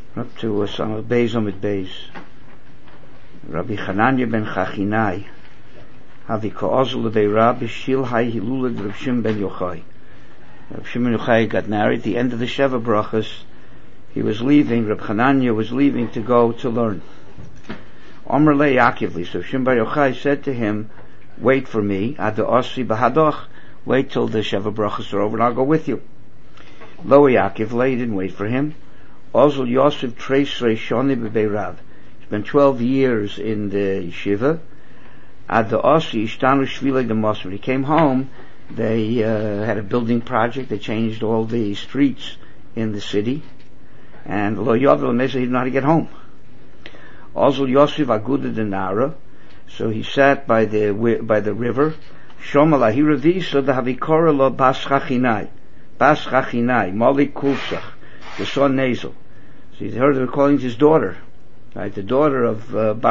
Up to some of Beis Omid Beis. Rabbi Chananya ben Chachinai, Havi Ko'ozul Lebei Rabbi Shilhai Hilulad Rav Shimon ben Yochai. Rav Shimon ben Yochai got married at the end of the Sheva Brachas. He was leaving, Rabbi Chananya was leaving to go to learn. Omer Le Yakivli, so Shimon ben Yochai said to him, wait for me, Ad Osi Bahadoch, wait till the Sheva Brachas are over and I'll go with you. Lo Yakivli, he didn't wait for him. Ozul Yosef Treisrei Shoni B'Bei Rav. He spent 12 years in the yeshiva. Ad the Osi Ishtanu Shvilei the Mosmer. He came home. They had a building project. They changed all the streets in the city. And Lo Yovel Mesa, he didn't know how to get home. Ozul Yosef Aguda Denara. So he sat by the river. Shomala Hiravisa the Havikora Lo Bas Chachinai. Bas Chachinai. Moli Kulsach. The son Nazel. So he heard her calling his daughter, right? The daughter of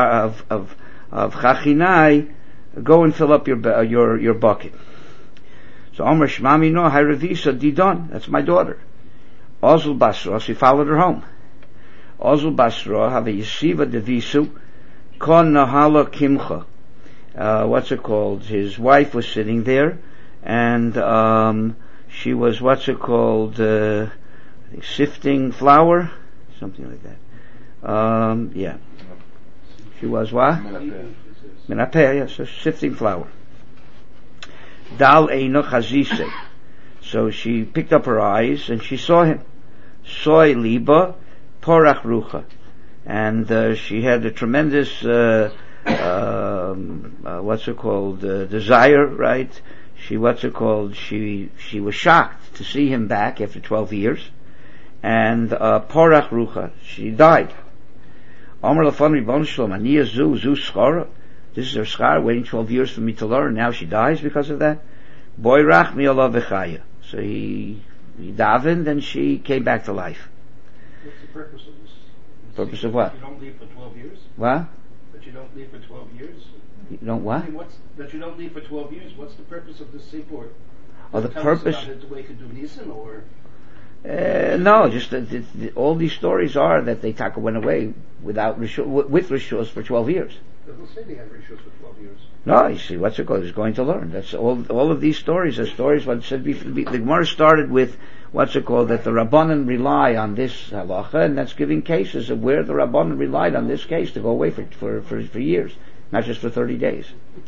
Chachinai, go and fill up your bucket. So Omer Shmami no Hayravisa Didon, that's my daughter. Ozul Basra, so he followed her home. Ozul Basra have a yeshiva devisu, kon nahala kimcha. What's it called? His wife was sitting there, and she was sifting flour, something like that. Yeah. She was what? Menapeh, yes, so sifting flour. Dal eino chazise. So she picked up her eyes and she saw him. Soy liba porach rucha. And she had a tremendous desire, right? She was shocked to see him back after 12 years. And porach rucha, she died. Omer lafon ribon shlom aniya zu schara. This is her schar, waiting 12 years for me to learn. Now she dies because of that. Boy rach mi olav v'chaya. So he davened and she came back to life. What's the purpose of this? Purpose of what? You don't leave for 12 years? What? But you don't leave for 12 years? You don't what? That you don't leave for 12 years. What's the purpose of this sipur? Oh, the purpose... Tell us about it the way to do Nisan, or... No, just all these stories are that they went away with rishus for 12 years. It doesn't say they had rishus for 12 years. No, you see, what's it called? He's going to learn. That's all of these stories are stories. What said the Gemara started with that the Rabbanan rely on this halacha, and that's giving cases of where the Rabbanan relied on this case to go away for years, not just for 30 days.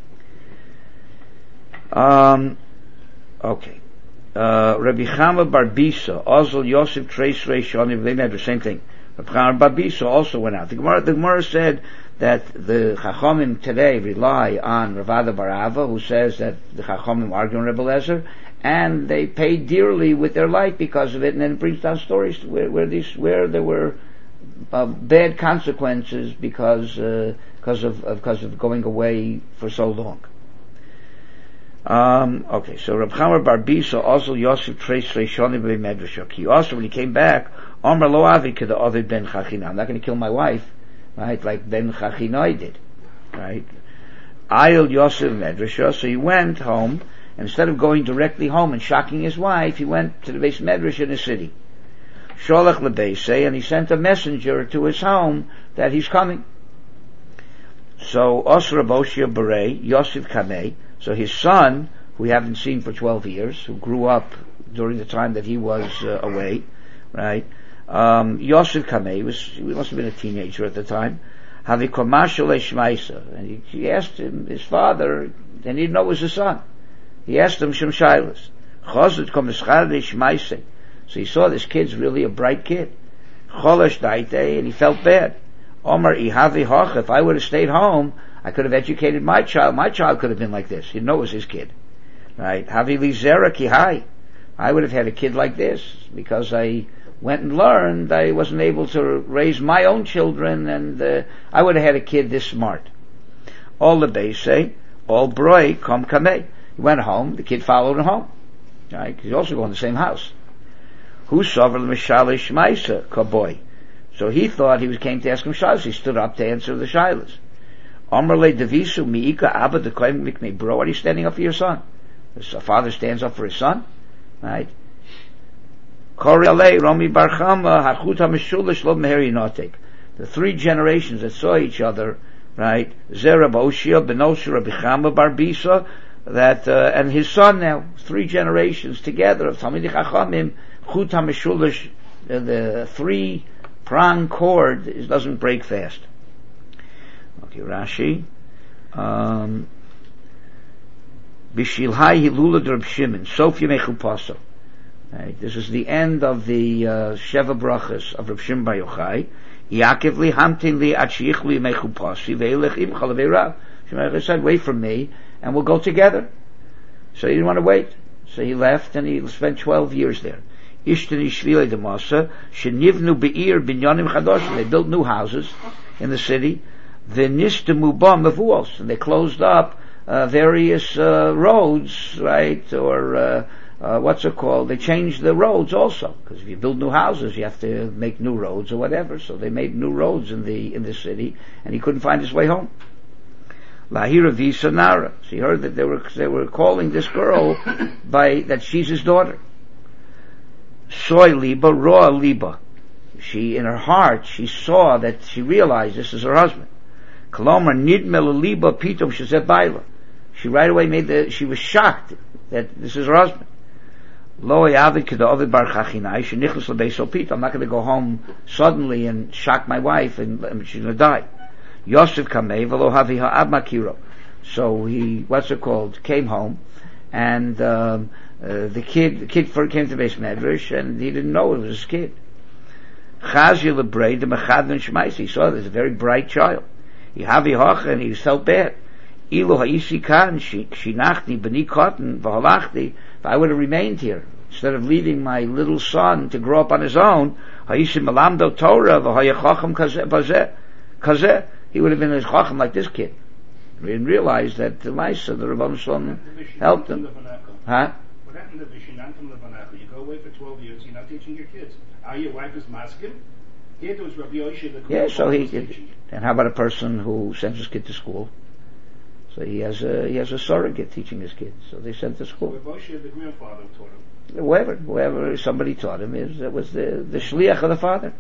Okay. Rabbi Chama Bar Bisa, Ozul Yosef Treisrei Shoni, they had the same thing. Rabbi Chama Bar Bisa also went out. The Gemara said that the Chachamim today rely on Ravada Bar Ava, who says that the Chachamim argue on Rebbe Lezer, and they pay dearly with their life because of it, and then it brings down stories where there were bad consequences because of going away for so long. Okay, so Reb Chamer Bar Bisa also Yosef Treisrei Shoni B'Bei Medrash. He also, when he came back, Omer Lo Avi K'da Ovid Ben Chachinai. I'm not going to kill my wife, right? Like Ben Chachinai did, right? Ayil Yosef Medrash. So he went home, and instead of going directly home and shocking his wife, he went to the Beis Medrash in the city. Sholach LeBeisei, and he sent a messenger to his home that he's coming. So Osra Boshia Berei Yosef Kamei. So his son, who we haven't seen for 12 years, who grew up during the time that he was away, right? Yosef Kamei, he must have been a teenager at the time. And he asked him, his father, and he didn't know it was his son. He asked him, Shem Shailas. So he saw this kid's really a bright kid. And he felt bad. Omar Ihavi Hoch, if I would have stayed home, I could have educated my child. My child could have been like this. He didn't know it was his kid. Right? Havi Lizera Kihai. I would have had a kid like this because I went and learned. I wasn't able to raise my own children, and I would have had a kid this smart. All the Beise, all Broi, Kom Kamei. He went home, the kid followed him home. Right? He's also going to the same house. Who sover Mishale Shmaisa, Kaboy. So he thought he came to ask him shilas. He stood up to answer the shilas. Amrle Devisu Miika Abba the Koim Mikne. Bro, what are you standing up for your son? A father stands up for his son, right? Kori alei Rami bar Chama hachut hameshulish lo meheri notek. The three generations that saw each other, right? Zerah Oshia ben Osher Rabbi Chama bar Bisa, that and his son now, three generations together of Talmidei Chachamim, chut hameshulish, the three-prong cord doesn't break fast. Okay, Rashi. Bishilhai Hilula Reb Shimon, Sof Yemei Chupasa. Right, this is the end of the Sheva Brachas of Reb Shimon Bar Yochai. Yaakov li hamtin li ad sheich li yemei chupasi ve'elech imcha levei Rav. Shimon said, wait for me, and we'll go together. So he didn't want to wait. So he left, and he spent 12 years there. Ishtani Shvilei Demasa, shenivnu be'ir binyanim chadoshim. They built new houses in the city. V'nistemu ba mevuos, and they closed up various roads, right, or what's it called? They changed the roads also, because if you build new houses, you have to make new roads or whatever. So they made new roads in the city, and he couldn't find his way home. Lahira Visanara. So he heard that they were calling this girl by that she's his daughter. Soy liba, raw liba. She, in her heart, she saw that she realized this is her husband. Kalomar nidmel liba pitom shezeh baila. She right away she was shocked that this is her husband. Lo yavid keda ovid bar chachinai shenichlas lebeis pit. I'm not going to go home suddenly and shock my wife and she's going to die. Yosef kamei v'lo havi ha'ab makiro. So he, came home, and the kid came to Beis Medrash, and he didn't know it was his kid. Chazia lebrei de mechadven shmaisi. He saw there's a very bright child. He havi hoch, and he felt bad. Ilo ha'isi kan shinachni b'ni cotton v'halachti. If I would have remained here, instead of leaving my little son to grow up on his own, ha'isi melamdo Torah v'ha'yachacham kazeh. He would have been as chacham like this kid. He didn't realize that the Maisa, the Rebbeinu Shalom, helped him. Huh? What happened to Vishinantam Levanach? You go away for 12 years, you're not teaching your kids. Your wife is maskim? Here there was Rabbi Yoshe. Yeah, so he did. And how about a person who sends his kid to school? So he has a surrogate teaching his kids. So they sent to school. Rabbi Yoshe, the grandfather, taught him. Whoever somebody taught him was the shliach of the father.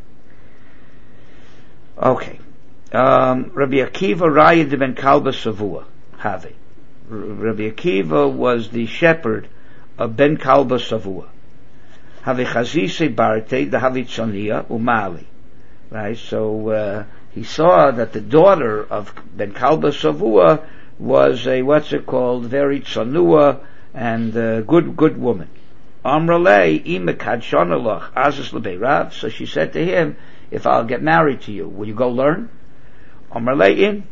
Okay. Rabbi Akiva Raya de ben Kalba Savua Have. Rabbi Akiva was the shepherd of Ben Kalba Savua. Have Chazise Barte the Havitzonia Umali. Right, so he saw that the daughter of Ben Kalba Savua was a very tzanua and good woman. Amralei imekad shonalach azis lebeirav. So she said to him, if I'll get married to you, will you go learn? So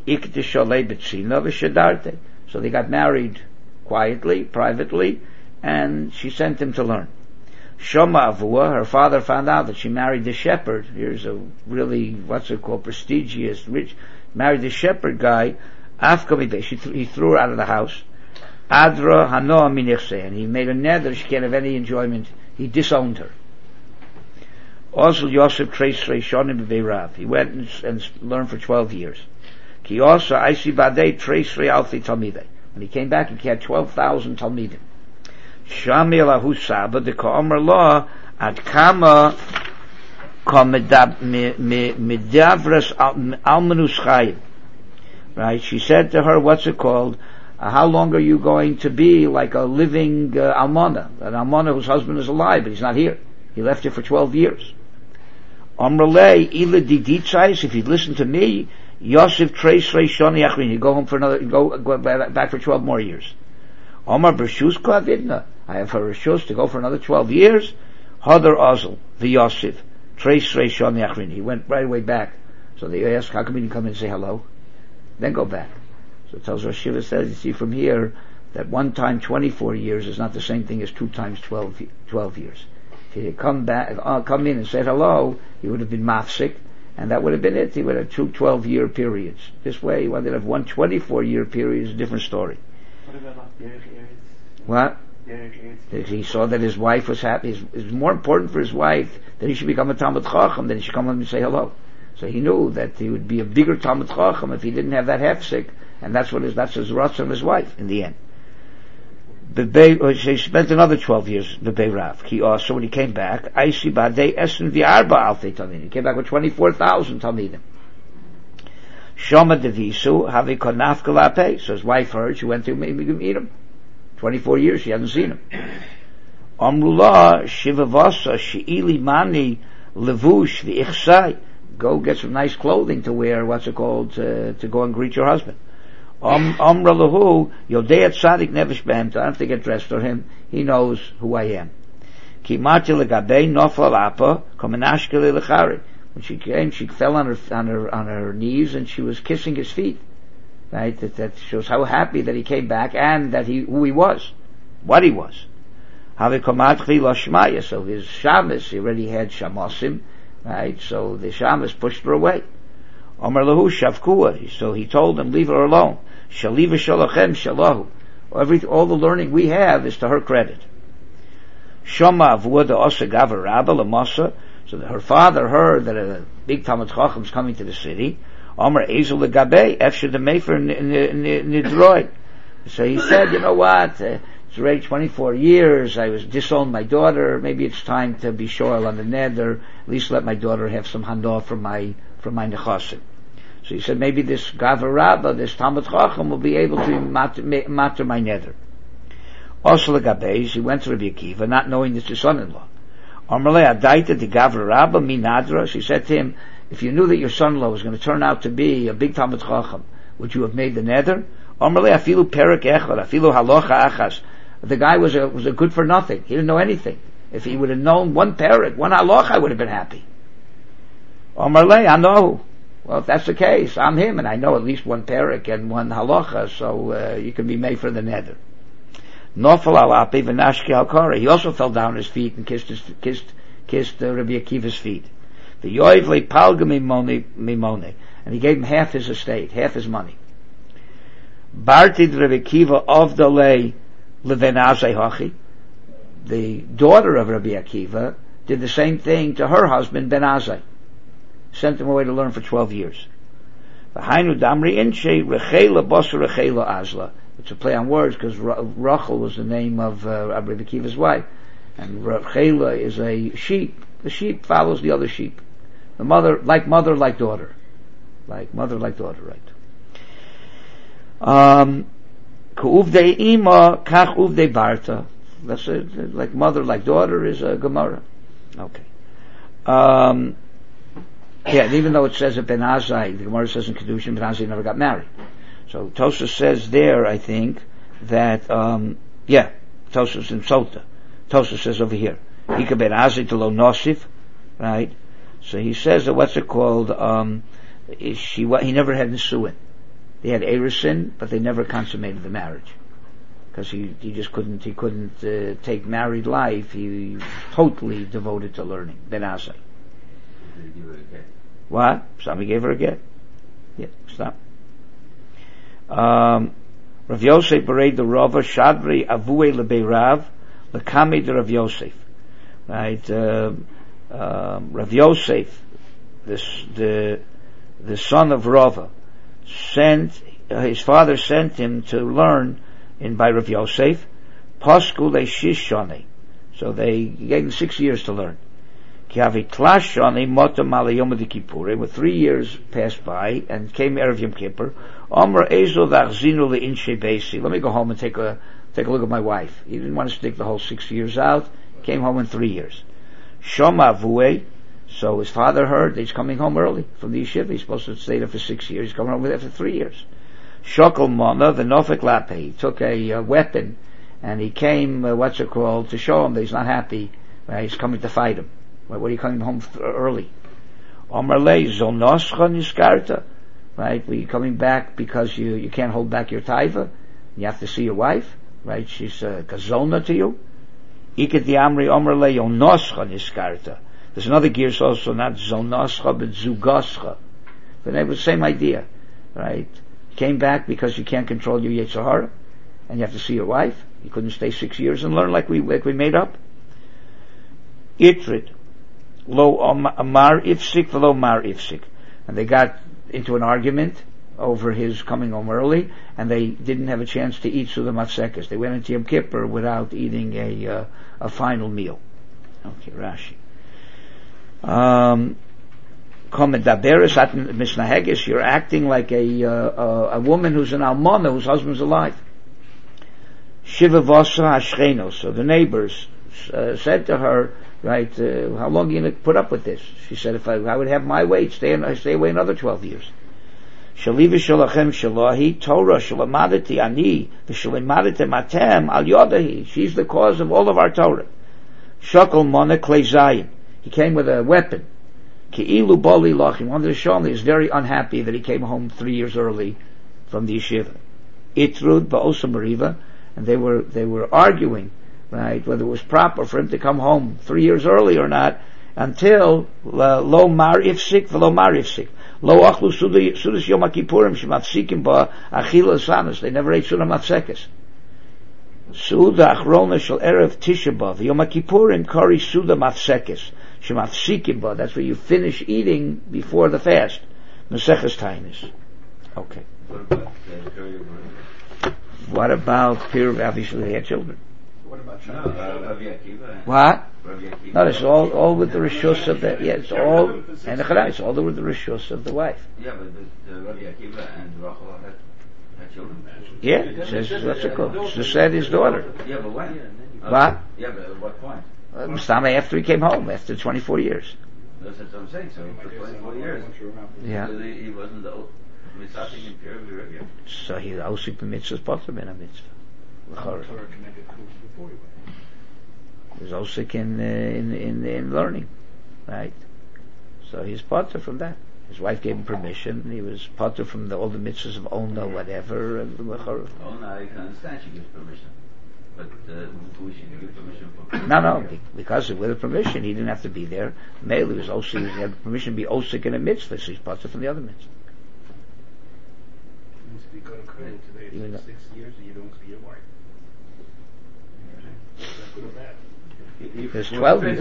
they got married quietly, privately, and she sent him to learn. Shoma Avua, her father found out that she married the shepherd. Here's a really, prestigious, rich, married the shepherd guy. He threw her out of the house. Adra Hanoa Minichse, and he made a nether, she can't have any enjoyment. He disowned her. Also Yosef Treis Reishonim B'Veirav. He went and learned for 12 years. Ki also Aisi Badei Treis Realfi Talmidei. When he came back, he had 12,000 Talmidim. Shami Elahu Saba de Ka'omer Law Ad Kama Medavras Almanus Chayim. Right? She said to her, how long are you going to be like a living almana? An almana whose husband is alive, but he's not here. He left here for 12 years. Amrlei ila diditzais, if you'd listen to me, Yosef Treis Reishoni Achrin, you go home for go back for 12 more years. Omar Bershus Koavidna, I have her Rishus to go for another 12 years. Hadar Ozel, the Yosef, Treis Reishoni Achrin. He went right away back. So they asked, how come you didn't come in and say hello? Then go back. So it tells Rosh Shiva says, you see from here, that one time 24 years is not the same thing as 2 times 12 years. If he had come in and said hello, he would have been mafsik, and that would have been it. He would have 2 12-year periods. This way, he wanted to have 1 24-year period is a different story. What? He saw that his wife was happy. It was more important for his wife that he should become a Talmud Chacham than he should come and say hello. So he knew that he would be a bigger Talmud Chacham if he didn't have that hefsek, and that's his ratzon of his wife in the end. He spent another 12 years bebei Rav. He also, when he came back, he came back with 24,000 talmidim. Shoma devisu havi konafkalape. So his wife heard. She went to meet him. 24 years she hadn't seen him. Amrullah shivavasa she'ili mani levush v'ichsai. Go get some nice clothing to wear. What's it called? To go and greet your husband. Amra lahu yodei tzadik nevesh behem. I don't have to get dressed for him. He knows who I am. Ki mati legabei nofla lapa komenashkele lechari. When she came, she fell on her knees and she was kissing his feet. Right? That shows how happy that he came back and that who he was, what he was. So his shamas, he already had shamosim, right? So the shamas pushed her away. Amar lahu shavkua. So he told them, leave her alone. Shaliva shalachem shalahu. All the learning we have is to her credit. Shama avuda osa gavar rabba lamasa. So her father heard that a big Talmud Chacham was coming to the city. Amar ezel legabe efshad mefer nidroi. So he said, you know what? It's already 24 years. I was disowned my daughter. Maybe it's time to be shoel on the neder. At least let my daughter have some handoff from my nechasim. So he said, maybe this Gavar Rabbah, this Talmud Chacham, will be able to matter my neder. Also legabe, he went to Rabbi Akiva, not knowing it's his son-in-law. Amarle adaita de Gavar Rabbah minadra. She said to him, if you knew that your son-in-law was going to turn out to be a big Talmud Chacham, would you have made the neder? Amarle afilu perek echad, afilu halocha achas. The guy was a good for nothing. He didn't know anything. If he would have known one perek, one halocha, I would have been happy. Amarle, I know. Well, if that's the case, I'm him, and I know at least one perek and one halacha, so you can be made for the neder. Nofal alapi v'nashki al-kara. He also fell down on his feet and kissed Rabbi Akiva's feet. The yoivle palga mimone, and he gave him half his estate, half his money. Bartid Rabbi Akiva of the lay levenazei hachi. The daughter of Rabbi Akiva did the same thing to her husband Ben Azai. Sent him away to learn for 12 years. V'hainu damri inche rechela bosa rechela azla. It's a play on words because Rachel was the name of Rabbi Akiva's wife, and Rechela is a sheep. The sheep follows the other sheep. The mother like daughter, right? K'uvdei ima kach uvdei barta. That's it. Like mother like daughter is a Gemara. Okay. Yeah, even though it says that Ben Azai, the Gemara says in Kedushin, Ben Azai never got married. So Tosfos says there, I think, that, Tosfos in Sota. Tosfos says over here, Ika Ben Azai to lo nosif, right? So he says that what's it called, he never had Nisuin. They had Erisin, but they never consummated the marriage. Because he couldn't take married life. He was totally devoted to learning. Ben Azai. Did he give her a get? What? Somebody gave her a get. Yeah, stop. Rav Yosef bereid the Rava Shadri Avue lebei Rav lekami de Rav Yosef. Right? Rav Yosef, the son of Rava, his father sent him to learn by Rav Yosef. Pasku le shishoni. So they gave him 6 years to learn. With 3 years passed by and came Erev Yom Kippur. Let me go home and take a look at my wife. He didn't want to stick the whole 6 years out. Came home in 3 years. Shoma Vue. So his father heard that he's coming home early from the yeshiva. He's supposed to stay there for 6 years. He's coming home after 3 years. Shokol Mona v'nofek lape. He took a weapon and he came, to show him that he's not happy. He's coming to fight him. What are you coming home early? Omerle zonoscha niskarta. Right? Were you coming back because you can't hold back your taiva? You have to see your wife? Right? She's kazona to you? Iket diamri omerle yonoscha niskarta. There's another gears also, not zonoscha, but zugoscha. But it was the same idea. Right? You came back because you can't control your Yetzer Hara, and you have to see your wife. You couldn't stay 6 years and learn like we made up. Itrid. Lo amar ifsik v'lo mar ifsik. And they got into an argument, over his coming home early, and they didn't have a chance to eat Suda Mafsekes. They went into Yom Kippur without eating a final meal. Okay, Rashi. You're acting like a woman who's an almana, whose husband's alive. Shiva Vosra Ashcheno. So the neighbors said to her, right, how long are you going to put up with this? She said, if I would have my way, stay away another 12 years. Shaliva shalachem shalahi Torah shalamadati ani v'shalamadati matem al yodahi. She's the cause of all of our Torah. Shakal mona klei zayin. He came with a weapon. Ki'ilu bali lach. He wanted to show him he was very unhappy that he came home 3 years early from the yeshiva. Itrud ba'osa mariva. And they were arguing, right, whether it was proper for him to come home 3 years early or not, until lo mar ifsik v'lo mar ifsik. Lo achlu sudas Yom Kippurim shemafsikim ba achila sanos. They never ate suda mafsekes. Suda achrona shel erev Tisha B'av Yom Kippurim kari suda mafsekes shemafsikim ba. That's where you finish eating before the fast. Maseches Tainis. Okay. What about Pir obviously they had children? What about Rabbi Akiva? What? Rabbi Akiva. No, it's all with the rishus of the, yeah, it's all, and it's all with the rishus of the wife. Yeah, but Rabbi Akiva and Rachel had children. Yeah, it says, what's it called? She said his daughter. Yeah, but when? What? Yeah, but at what point? Mustama after he came home, after 24 years. That's what I'm saying, so for 24 years. Yeah. So he wasn't the Mitzvah in Pir Rabbi. So he also permits his potter in a mitzvah. He was also in learning, right? So he's potter from that. His wife gave him permission. He was potter from all the mitzvahs of Ona, whatever. Ona, I can understand she gives permission. But who should give permission for? No, because with the permission, he didn't have to be there. Male, he was also, he had permission to be osik in a mitzvah, so he's potter from the other mitzvah. If you go to Kohen today, it's 6 years and you don't see your wife. Is that good or bad? There's 12 years.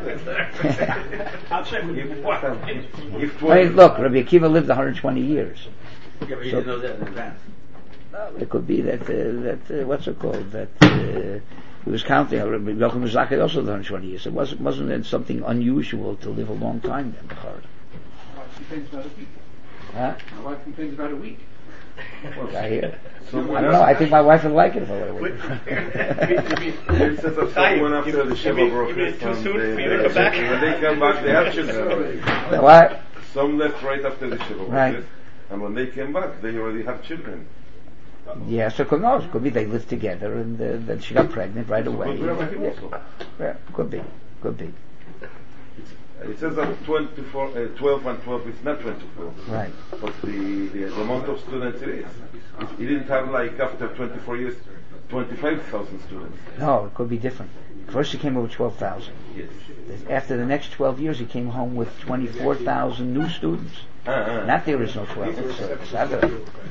I'll check with you. I mean, look, Rabbi Akiva lived 120 years. Yeah, but he didn't know that in advance. It could be that what's it called? That he was counting. Rabbi Yochanan Zakkai also lived 120 years. It wasn't something unusual to live a long time then. My wife complains about a week. Huh? My wife complains about a week. I hear. I don't know. I think my wife would like it if I went away. It says that someone after the Shiva broke it too soon for you to come back? when they come back, they have children already. What? Some left right after the Shiva broke Right. it, and when they came back, they already have children. Yes, it could be they lived together and then she got pregnant right away. Yeah, could be. It says that 12 and 12 is not 24. Right. But the amount of students it is. He didn't have like after 24 years, 25,000 students. No, it could be different. First he came over 12,000. Yes. After the next 12 years he came home with 24,000 new students. Not the original 12. It's